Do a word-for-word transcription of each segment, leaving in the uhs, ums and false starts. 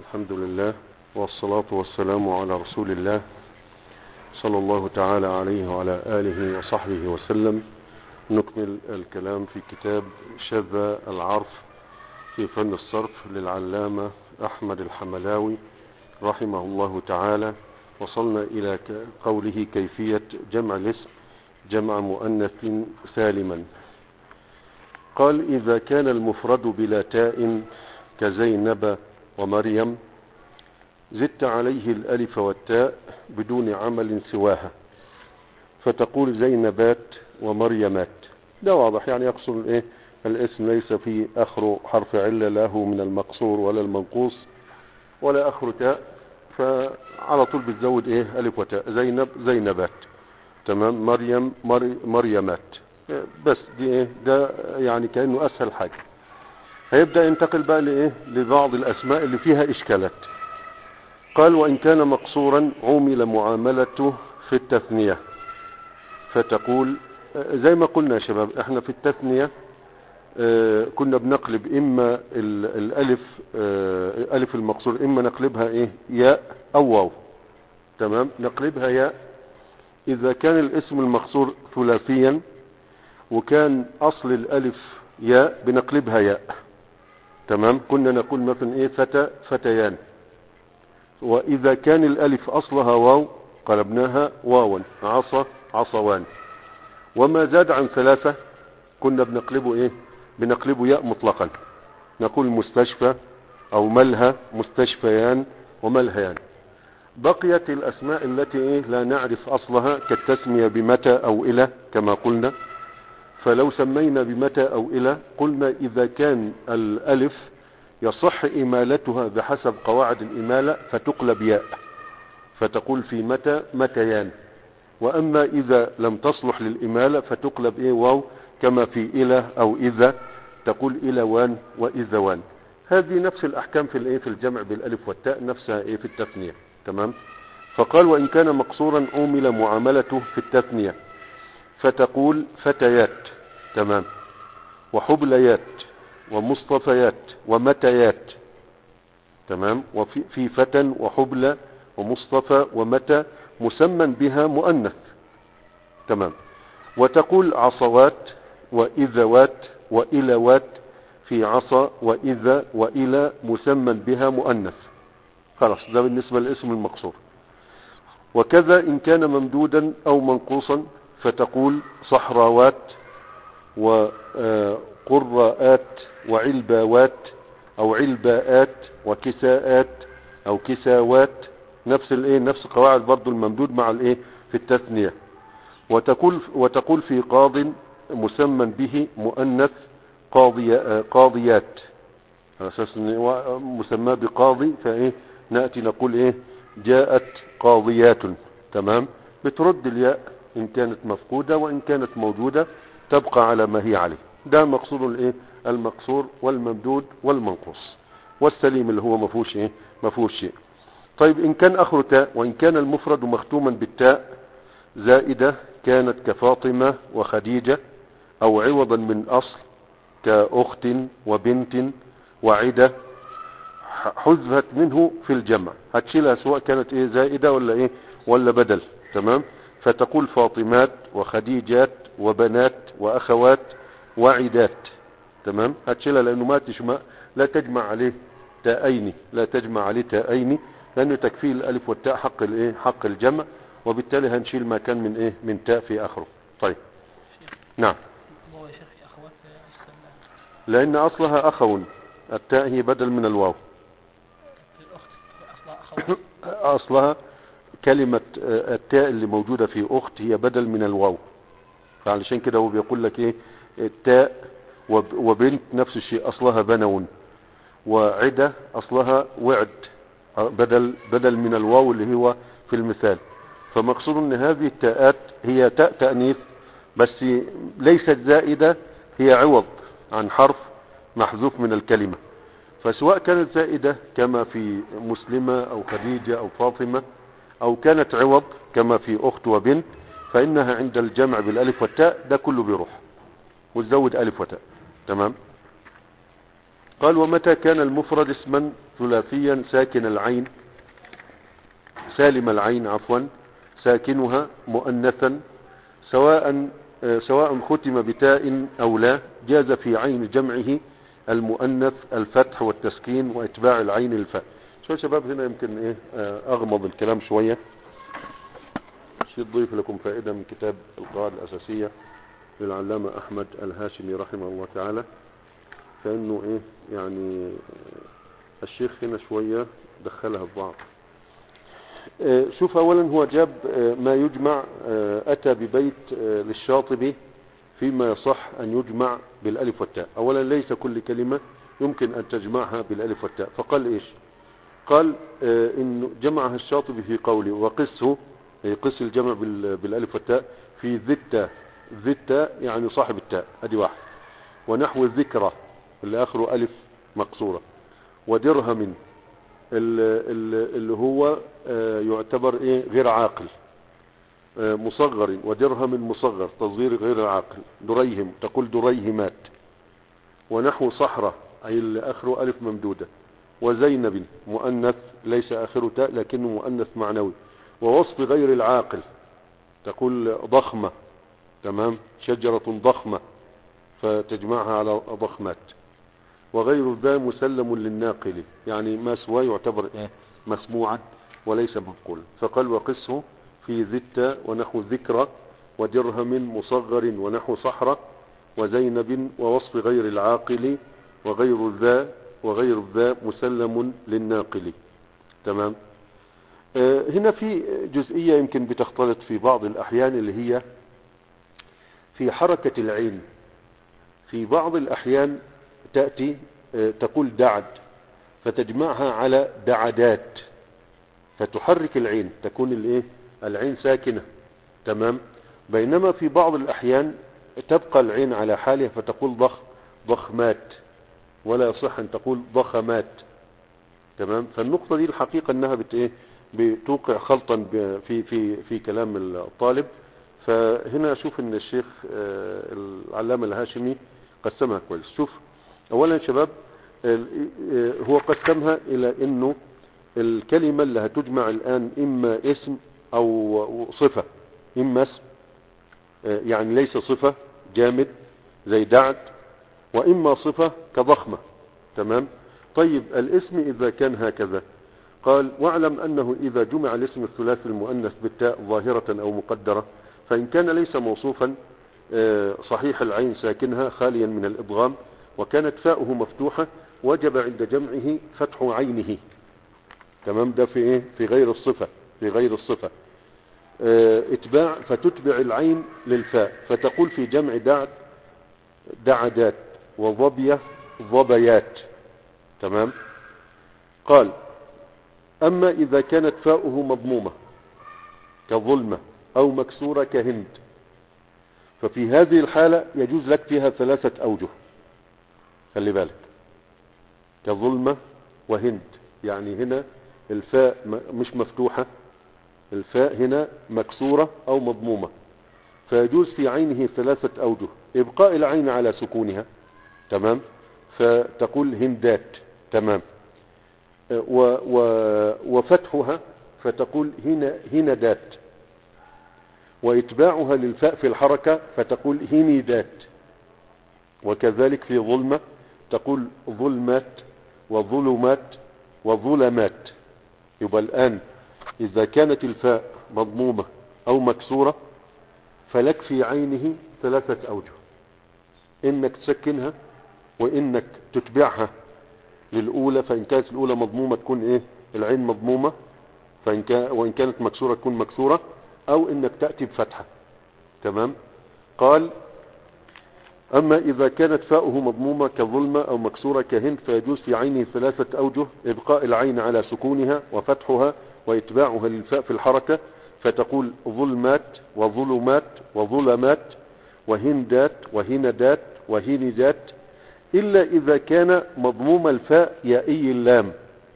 الحمد لله والصلاة والسلام على رسول الله صلى الله تعالى عليه وعلى آله وصحبه وسلم. نكمل الكلام في كتاب شذا العرف في فن الصرف للعلامة أحمد الحملاوي رحمه الله تعالى. وصلنا إلى قوله كيفية جمع الاسم جمع مؤنث سالما. قال: إذا كان المفرد بلا تاء كزينب ومريم زدت عليه الألف والتاء بدون عمل سواها، فتقول زينبات ومريمات. ده واضح، يعني يقصد ايه؟ الاسم ليس فيه آخر حرف علة له من المقصور ولا المنقوص ولا آخر تاء، فعلى طول بتزود ايه؟ ألف وتاء. زينب زينبات، تمام. مريم مري مريمات. بس دي ايه؟ ده يعني كأنه أسهل حاجة. هيبدأ ينتقل بقى لإيه؟ لبعض الأسماء اللي فيها إشكالات. قال: وإن كان مقصورا عمل معاملته في التثنية، فتقول زي ما قلنا يا شباب، احنا في التثنية اه كنا بنقلب إما الألف اه ألف المقصور، إما نقلبها إيه؟ ياء أو واو، تمام. نقلبها ياء إذا كان الاسم المقصور ثلاثيا وكان أصل الألف ياء بنقلبها ياء، تمام. كنا نقول مثلا ايه؟ فتى فتيان. واذا كان الالف اصلها واو قلبناها واوا. عصا عصوان. وما زاد عن ثلاثة كنا بنقلبه ايه؟ بنقلبه ياء مطلقا. نقول مستشفى او ملهى، مستشفيان وملهيان. بقيت الاسماء التي ايه؟ لا نعرف اصلها، كالتسمية بمتى او الى كما قلنا. فلو سمينا بمتى أو إلى قلنا إذا كان الألف يصح إمالتها بحسب قواعد الإمالة فتقلب ياء، فتقول في متى متيان. وأما إذا لم تصلح للإمالة فتقلب إيه؟ واو، كما في إلى أو إذا تقول إلوان وإذوان. هذه نفس الأحكام في الإيه؟ في الجمع بالألف والتاء، نفسها إيه؟ في التثنية، تمام. فقال: وإن كان مقصورا عمل معاملته في التثنية، فتقول فتيات، تمام، وحبليات ومصطفيات ومتيات، تمام. وفي في فتى وحبلى ومصطفى ومتى مسمى بها مؤنث، تمام. وتقول عصوات وإذوات وإلوات في عصا وإذا وإلى مسمى بها مؤنث. خلاص، ده بالنسبة للاسم المقصور. وكذا إن كان ممدودا أو منقوصا، فتقول صحراوات وقراءات وعلباوات أو علباءات وكساءات أو كساوات. نفس الايه؟ نفس قواعد برضو الممدود مع الايه؟ في التثنية. وتقول وتقول في قاض مسمى به مؤنث قاضي قاضيات، على اساس مسمى بقاضي، فايه؟ نأتي نقول ايه؟ جاءت قاضيات، تمام. بترد الياء إن كانت مفقودة، وإن كانت موجودة تبقى على ما هي عليه. ده مقصود الايه؟ المقصور والممدود والمنقوص. والسليم اللي هو ما فيهوش ايه؟ ما فيهوش شيء. طيب إن كان آخر تاء، وإن كان المفرد مختوما بالتاء زائدة، كانت كفاطمة وخديجة، أو عوضا من أصل كأخت وبنت وعدة، حذفت منه في الجمع. هتشيلها سواء كانت ايه؟ زائدة ولا ايه؟ ولا بدل، تمام. فتقول فاطمات وخديجات وبنات وأخوات وعدات، تمام. هتشيلها لأنه ما تجمع، لا تجمع عليه تاءين، لا تجمع عليه تاءين، لأنه تكفيه الألف والتاء حق الايه؟ حق الجمع. وبالتالي هنشيل ما كان من ايه؟ من تاء في آخره. طيب، نعم. لأن أصلها أخو، التاء هي بدل من الواو. أصلها كلمة التاء اللي موجودة في أخت هي بدل من الواو، فعلشان كده هو بيقول لك ايه؟ التاء. وبنت نفس الشيء، أصلها بنون. وعدة أصلها وعد، بدل بدل من الواو اللي هو في المثال. فمقصود ان هذه التاءات هي تاء تأنيث، بس ليست زائدة، هي عوض عن حرف محذوف من الكلمة. فسواء كانت زائدة كما في مسلمة أو خديجة أو فاطمة، أو كانت عوض كما في أخت وبنت، فإنها عند الجمع بالألف والتاء ده كله بيروح، وتزود ألف وتاء، تمام. قال ومتى كان المفرد اسما ثلاثيا ساكن العين سالم العين عفوا ساكنها مؤنثا سواء سواء ختم بتاء أو لا جاز في عين جمعه المؤنث الفتح والتسكين واتباع العين الفاء. شو شباب هنا يمكن ايه اغمض الكلام شوية شيء تضيف لكم فائدة من كتاب القواعد الأساسية للعلامة أحمد الهاشمي رحمه الله تعالى. فإنه إيه يعني الشيخ هنا شوية دخلها الضعف. شوف أولا هو جاب ما يجمع أتى ببيت للشاطبي فيما يصح أن يجمع بالألف والتاء. أولا ليس كل كلمة يمكن أن تجمعها بالألف والتاء. فقال إيش؟ قال إن جمعها الشاطبي في قوله وقسه قس الجمع بالألف والتاء في ذي التاء ذي التاء يعني صاحب التاء ادي واحد ونحو الذكرى اللي اخره الف مقصورة ودرهم اللي هو يعتبر ايه غير عاقل مصغر ودرهم مصغر تصغير غير عاقل دريهم تقول دريهمات ونحو صحراء اي اللي اخره الف ممدودة وزينب مؤنث ليس اخره تاء لكنه مؤنث معنوي ووصف غير العاقل تقول ضخمة تمام شجرة ضخمة فتجمعها على ضخمات وغير ذا مسلم للناقل يعني ما سوى يعتبر إيه؟ مسموعا وليس منقولا. فقال وقسه في ذتة ونحو ذكرى ودرهم مصغر ونحو صحراء وزينب ووصف غير العاقل وغير ذا وغير ذا مسلم للناقل. تمام. آه هنا في جزئية يمكن بتختلط في بعض الأحيان اللي هي في حركة العين. في بعض الأحيان تأتي آه تقول دعد فتجمعها على دعدات فتحرك العين تكون الايه العين ساكنة. تمام. بينما في بعض الأحيان تبقى العين على حالها فتقول ضخ ضخمات ولا يصح أن تقول ضخمات. تمام. فالنقطة دي الحقيقة أنها بت ايه بتوقع خلطا في في في كلام الطالب. فهنا اشوف ان الشيخ العلامة الهاشمي قسمها كويس. شوف اولا شباب هو قسمها الى انه الكلمة اللي هتجمع الان اما اسم او صفة. اما اسم يعني ليس صفة جامد زي دعد واما صفة كضخمة. تمام. طيب الاسم اذا كان هكذا قال واعلم انه اذا جمع الاسم الثلاثي المؤنث بالتاء ظاهرة او مقدرة فان كان ليس موصوفا صحيح العين ساكنها خاليا من الادغام وكانت فاؤه مفتوحة وجب عند جمعه فتح عينه. تمام. ده في ايه في غير الصفة في غير الصفة اتباع فتتبع العين للفاء فتقول في جمع دعد دعدات وظبية ظبيات. تمام. قال اما اذا كانت فاؤه مضمومة كظلمة او مكسورة كهند ففي هذه الحالة يجوز لك فيها ثلاثة اوجه. خلي بالك كظلمة وهند يعني هنا الفاء مش مفتوحة الفاء هنا مكسورة او مضمومة فيجوز في عينه ثلاثة اوجه. ابقاء العين على سكونها. تمام. فتقول هندات. تمام. و و وفتحها فتقول هنا هندات واتباعها للفاء في الحركة فتقول هندات. وكذلك في ظلمة تقول ظلمات وظلمات وظلمات. يبقى الآن إذا كانت الفاء مضمومة أو مكسورة فلك في عينه ثلاثة أوجه. إنك تسكنها وإنك تتبعها للأولى فإن كانت الأولى مضمومة تكون إيه العين مضمومة فإن كان وإن كانت مكسورة تكون مكسورة أو إنك تأتي بفتحة. تمام. قال أما إذا كانت فاؤه مضمومة كظلمة أو مكسورة كهند فيجوز في عينه ثلاثة أوجه. إبقاء العين على سكونها وفتحها وإتباعها للفاء في الحركة فتقول ظلمات وظلمات وظلمات وهندات وهندات وهندات إلا إذا كان مضموم الفاء يائي اللام.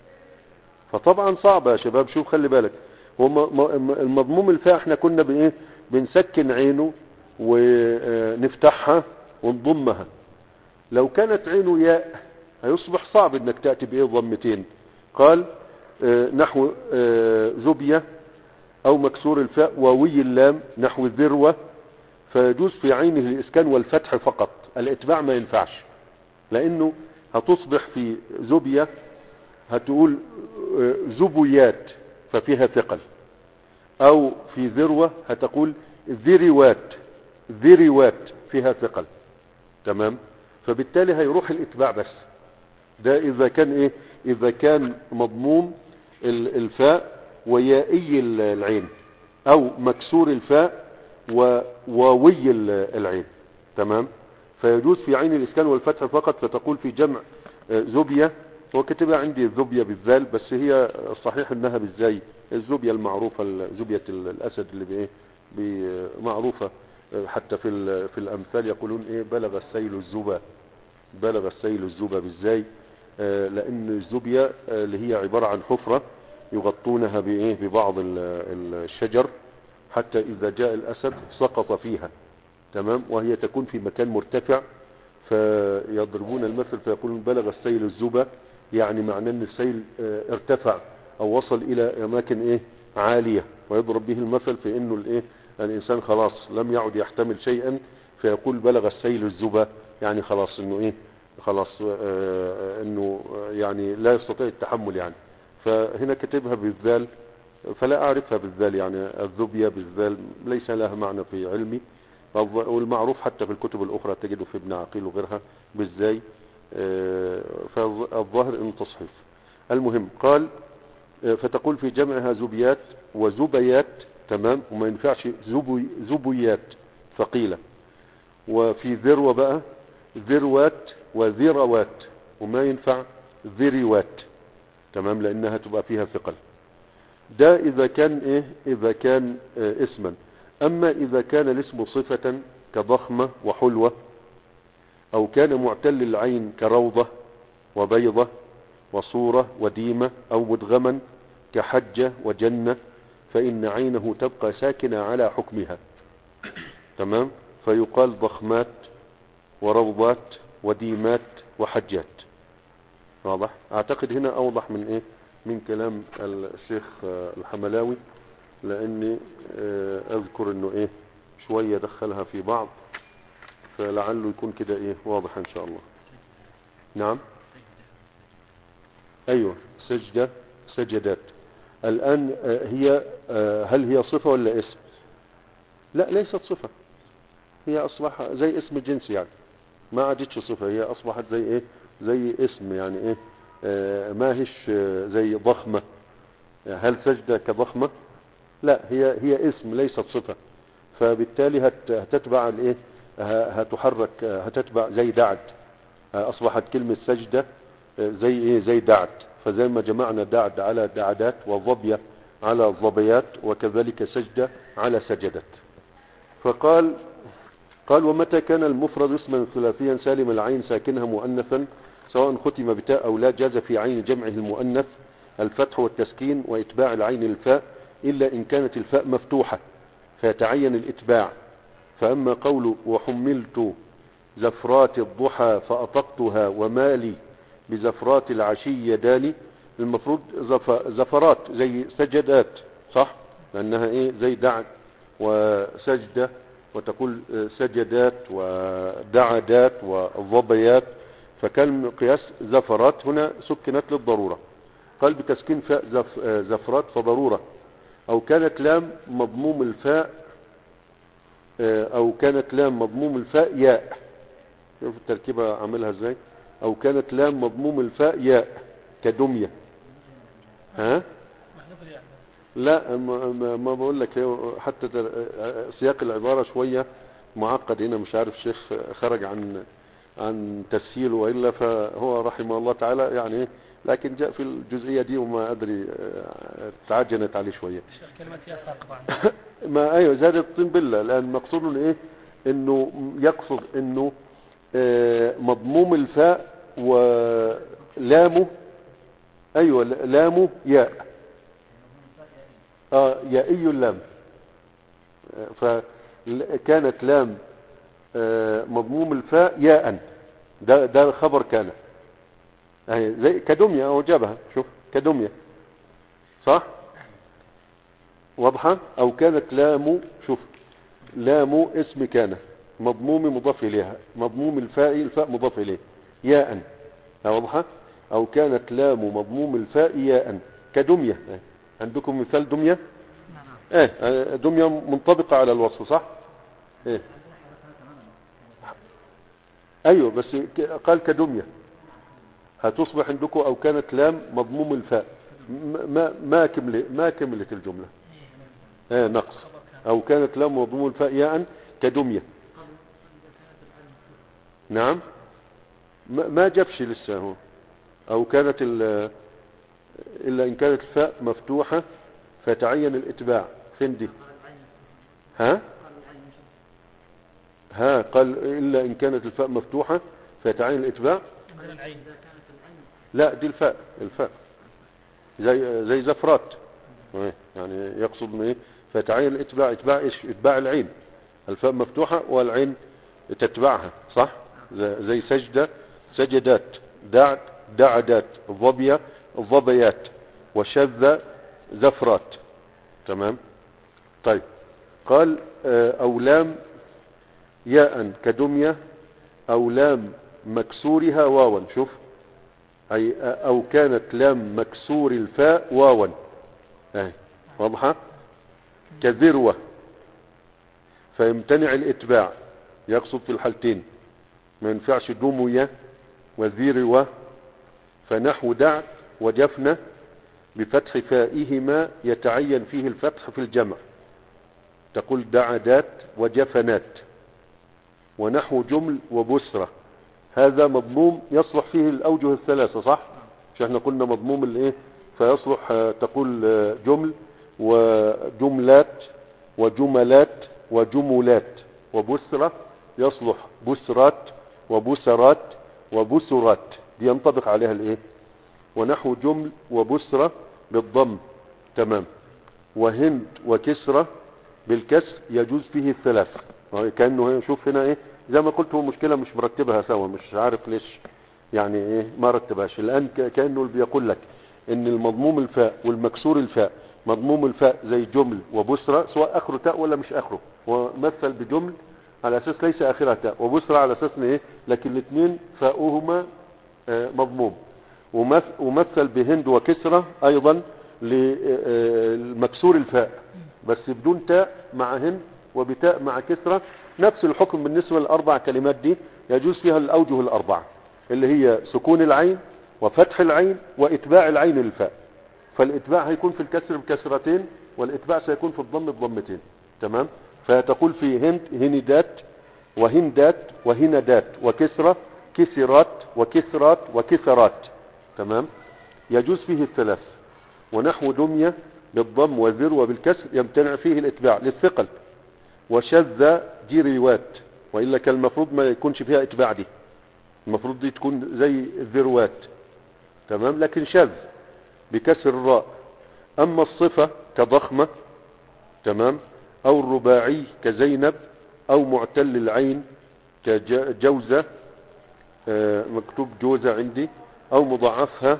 فطبعا صعبة يا شباب. شوف خلي بالك هو المضموم الفاء احنا كنا بإيه بنسكن عينه ونفتحها ونضمها. لو كانت عينه ياء هيصبح صعب انك تأتي بايه ضمتين. قال آه نحو آه زبية او مكسور الفاء واوي اللام نحو الذروة، فيجوز في عينه الاسكان والفتح فقط، الاتباع ما ينفعش، لانه هتصبح في زبية هتقول آه زبيات ففيها ثقل، او في ذروة هتقول ذروات ذروات فيها ثقل. تمام. فبالتالي هيروح الاتباع بس. ده اذا كان ايه، اذا كان مضموم الفاء ويائي العين، او مكسور الفاء وواوي العين. تمام. فيجوز في عين الاسكان والفتح فقط، فتقول في جمع زبية، وكتبها عندي الزبية بالذال، بس هي الصحيح انها بالزاي، الزبية المعروفة، زبية الاسد اللي بايه معروفة حتى في في الامثال يقولون ايه بلغ السيل الزبا، بلغ السيل الزبا بالزاي، لان الزبية اللي هي عبارة عن حفرة يغطونها بايه ببعض الشجر حتى اذا جاء الاسد سقط فيها. تمام. وهي تكون في مكان مرتفع، فيضربون المثل فيقولون بلغ السيل الزبا، يعني معناه ان السيل ارتفع او وصل الى اماكن ايه عالية، ويضرب به المثل في انه الايه الانسان خلاص لم يعد يحتمل شيئا، فيقول بلغ السيل الزبا، يعني خلاص انه ايه خلاص اه انه يعني لا يستطيع التحمل يعني. فهنا كتبها بالذال، فلا اعرفها بالذال، يعني الذبية بالذال ليس لها معنى في علمي، والمعروف حتى في الكتب الاخرى تجده في ابن عقيل وغيرها بالزاي، اه فالظاهر انه تصحيف. المهم قال فتقول في جمعها زبيات وزبيات. تمام. وما ينفعش زبي زبيات ثقيلة. وفي ذروة بقى ذروات وذروات، وما ينفع ذروات. تمام. لانها تبقى فيها ثقل. ده اذا كان ايه اذا كان اه اسما. اما اذا كان الاسم صفة كضخمة وحلوة، او كان معتل العين كروضة وبيضة وصورة وديمة، او مدغما كحجة وجنة، فإن عينه تبقى ساكنة على حكمها. تمام. فيقال ضخمات وروضات وديمات وحجات. واضح. اعتقد هنا اوضح من ايه من كلام الشيخ الحملاوي، لاني اذكر انه ايه شوية دخلها في بعض، فلعله يكون كده ايه واضح ان شاء الله. نعم. ايوه سجدة سجدات. الآن هي هل هي صفة ولا اسم؟ لا ليست صفة، هي أصبح زي اسم الجنس، يعني ما عادتش صفة، هي أصبحت زي إيه زي اسم، يعني إيه ما هيش زي ضخمة. هل سجدة كضخمة؟ لا، هي هي اسم ليست صفة، فبالتالي هتتبع الإيه هتحرك هتتبع زي دعد. أصبحت كلمة سجدة زي إيه زي دعد، فزي ما جمعنا دعد على دعدات وضبية على ضبيات، وكذلك سجدة على سجدت. فقال قال ومتى كان المفرد اسما ثلاثيا سالم العين ساكنها مؤنثا سواء ختم بتاء او لا، جاز في عين جمعه المؤنث الفتح والتسكين واتباع العين الفاء، الا ان كانت الفاء مفتوحة فيتعين الاتباع. فاما قول وحملت زفرات الضحى فاطقتها ومالي بزفرات العشي يداني، المفروض زف... زفرات زي سجدات، صح، لانها ايه زي دعد وسجدة، وتقول سجدات ودعدات وضبيات، فكان قياس زفرات هنا سكنت للضرورة. قال بتسكين فاء زف... زفرات فضرورة، او كانت لام مضموم الفاء او كانت لام مضموم الفاء ياء. شوف التركيبة عملها ازاي، او كانت لام مضموم الفاء ياء كدمية. ها لا ما, ما بقول لك، حتى سياق العبارة شوية معقد هنا، مش عارف الشيخ خرج عن عن تسهيله والا، فهو رحمه الله تعالى يعني، لكن جاء في الجزئية دي وما ادري تعجنت عليه شوية. كلمة فيها ساق ما ايوه زادت الطين بالله، لان مقصود ايه انه يقصد انه مضموم الفاء ولامه، ايوه لامه ياء، اه يائي اللام، فكانت لام مضموم الفاء ياء، ده ده خبر كان، اهي زي كدمية او جابها، شوف كدمية صح، واضحة. او كانت لام، شوف لام اسم كان مضموم مضاف اليها، مضموم الفاء الفاء مضاف اليه ياء، واضحة. او كانت لام مضموم الفاء ياء كدمية. اه. عندكم مثال دمية؟ ايه دمية منطبقة على الوصف صح. ايه ايوه بس قال كدمية، هتصبح عندكم او كانت لام مضموم الفاء، ما ما كمل ما كملت الجملة. ايه نقص. او كانت لام مضموم الفاء ياء كدمية. نعم ما, ما جابش لسه هو. او كانت الا ان كانت الفاء مفتوحة فتعين الاتباع. فين دي؟ ها ها قال الا ان كانت الفاء مفتوحة فتعين الاتباع. لا دي الفاء الفاء زي زي زفرات، يعني يقصد ايه فتعين الاتباع. اتباع ايش؟ اتباع العين، الفاء مفتوحة والعين تتبعها صح. زي سجدة سجدات، دعد دعدات، ظبية ظبيات، وشذ زفرات. تمام. طيب قال او لام ياء كدمية او لام مكسورها واوا. شوف اي او كانت لام مكسور الفاء واوا، اهي واضحة. كذروة فيمتنع الاتباع، يقصد في الحالتين ما ينفعش دمية وذروة. فنحو دع وجفنة بفتح فائهما يتعين فيه الفتح في الجمع، تقول دعدات وجفنات. ونحو جمل وبسرة، هذا مضموم يصلح فيه الأوجه الثلاثة صح. مش احنا قلنا مضموم الايه؟ فيصلح تقول جمل وجملات وجملات وجملات. وبسرة يصلح بسرات وبسرات وبسرات، دي ينطبق عليها الايه. ونحو جمل وبسرة بالضم. تمام. وهند وكسرة بالكسر يجوز فيه الثلاث. كأنه شوف هنا ايه زي ما قلت، هو مشكلة مش مرتبها سوا، مش عارف ليش يعني ايه ما رتبهاش الان. كأنه بيقول لك ان المضموم الفاء والمكسور الفاء، مضموم الفاء زي جمل وبسرة سواء اخره تاء ولا مش اخره، ومثل بجمل على اساس ليس اخرها تاء، وبسرة على اساس ايه لكن الاثنين فاؤهما مضموم. ومثل بهند وكسرة ايضا للمكسور الفاء بس بدون تاء مع هند وبتاء مع كسرة. نفس الحكم بالنسبة للاربع كلمات دي، يجوز فيها الاوجه الاربعة اللي هي سكون العين وفتح العين واتباع العين للفاء. فالاتباع هيكون في الكسر بكسرتين، والاتباع سيكون في الضم بضمتين. تمام. فتقول في هند هندات وهندات وهندات، وكسرة كسرات وكسرات وكسرات. تمام. يجوز فيه الثلاث. ونحو دمية بالضم والذر بالكسر يمتنع فيه الاتباع للثقل. وشذ جريوات، وإلا كان المفروض ما يكونش فيها اتباع، دي المفروض دي تكون زي الذروات. تمام. لكن شذ بكسر الراء. اما الصفة كضخمة، تمام، او الرباعي كزينب، او معتل العين كجوزة، آه مكتوب جوزة عندي، او مضاعفها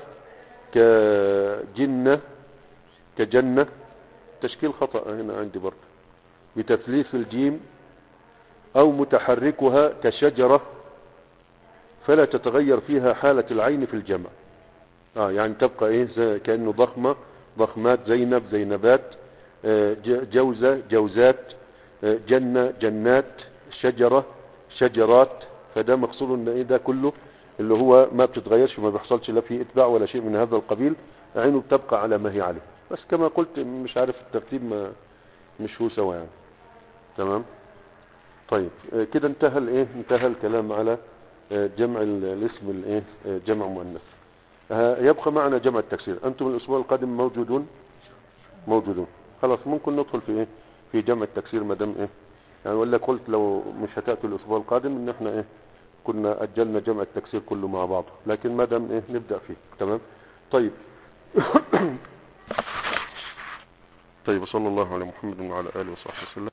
كجنة كجنة، تشكيل خطأ هنا عندي برضه، بتثليث الجيم، او متحركها كشجرة فلا تتغير فيها حالة العين في الجمع. اه يعني تبقى ايه زي كأنه ضخمة ضخمات، زينب زينبات، آه جوزة جوزات، آه جنة جنات، شجرة شجرات. فده مقصود ان ايه ده كله اللي هو ما بتتغيرش، ما بيحصلش لا فيه اتباع ولا شيء من هذا القبيل، عينه بتبقى على ما هي عليه. بس كما قلت مش عارف الترتيب ما مش هو سوا يعني. تمام. طيب آه كده انتهى الايه انتهى الكلام على آه جمع الاسم الايه آه جمع مؤنث. يبقى معنا جمع التكسير. انتم الاسبوع القادم موجودون موجودون خلاص ممكن ندخل في ايه في جمع التكسير ما دام ايه يعني. ولا قلت لو مش هتاتوا الاسبوع القادم ان احنا ايه كنا اجلنا جمع التكسير كله مع بعضه، لكن ما دام ايه نبدا فيه. تمام. طيب طيب صلى الله على محمد وعلى اله وصحبه وسلم.